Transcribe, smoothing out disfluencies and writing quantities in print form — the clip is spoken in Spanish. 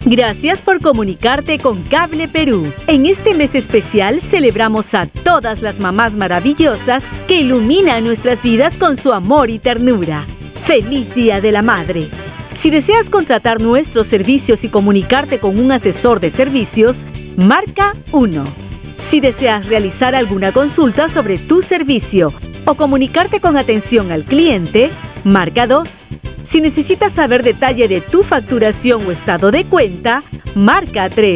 Gracias por comunicarte con Cable Perú. En este mes especial celebramos a todas las mamás maravillosas que iluminan nuestras vidas con su amor y ternura. ¡Feliz Día de la Madre! Si deseas contratar nuestros servicios y comunicarte con un asesor de servicios, marca 1. Si deseas realizar alguna consulta sobre tu servicio o comunicarte con atención al cliente, marca 2. Si necesitas saber detalle de tu facturación o estado de cuenta, marca 3.